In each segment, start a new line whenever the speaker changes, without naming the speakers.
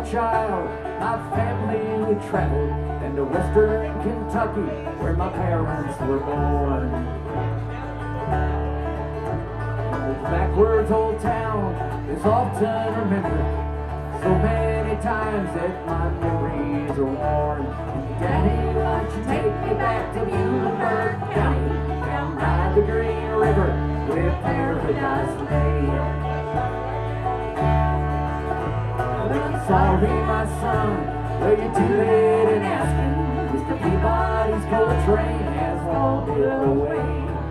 child, my family we traveled into western Kentucky, where my parents were born. This backwards old town is often remembered, so many times that my memories are worn. Daddy, won't you take me back to Muhlenberg County, down by the Green River, where paradise lay. I'm sorry, my son, well, you're too late in asking. Mr. Peabody's coal train has hauled it away.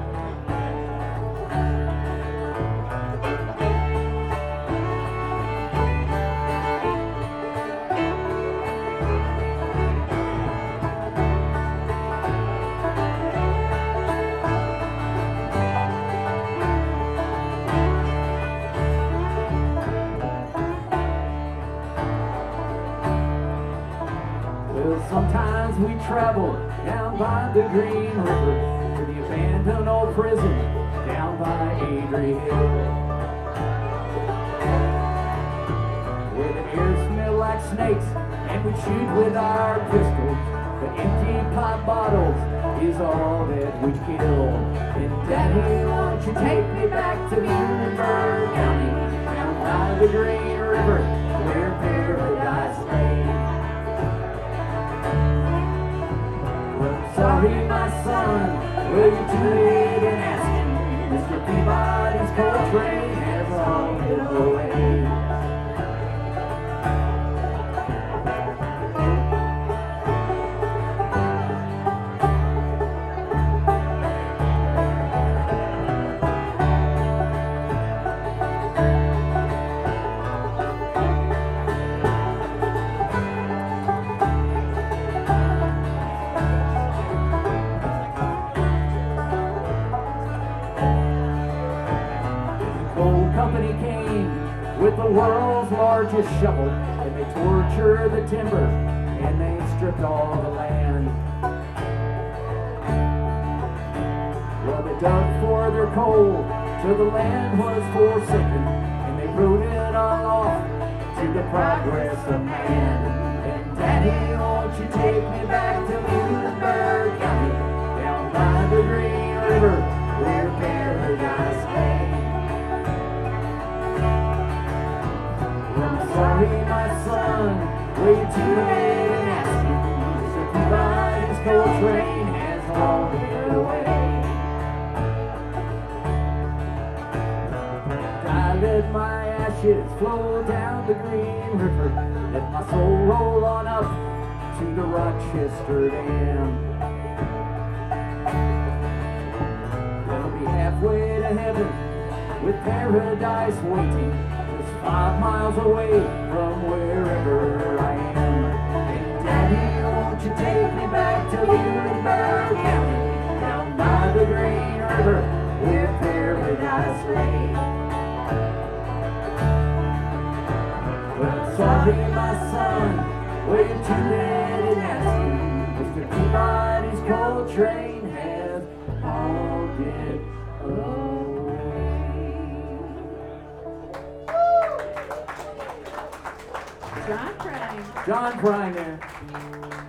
Sometimes we travel down by the Green River to the abandoned old prison down by Adrie Hill, where the air smelled like snakes and we shoot with our pistols, but empty pop bottles is all that we kill. And Daddy, won't you take me back to Muhlenberg County, down by the Green River, where paradise lay. Sorry, my son, well, you're too late in asking. Mr. Peabody's coal train has hauled it away. Company came with the world's largest shovel, and they tortured the timber and they stripped all the land. Well, they dug for their coal till the land was forsaken, and they wrote it all off to the progress of man. And Daddy, won't you take me back to Muhlenberg County, down by the Green River, where paradise lay. Sorry, my son, way too late in asking. Mr. Peabody's coal train has hauled it away. I let my ashes flow down the Green River, let my soul roll on up to the Rochester Dam. I'll be halfway to heaven with paradise waiting, 5 miles away from wherever I am. And Daddy, won't you take me back to Muhlenberg County, down by the Green River, where paradise lay. Well, sorry, my son, well, you're too late in asking. Mr. Peabody's coal train has hauled it away.
John Prine.
John Prine there.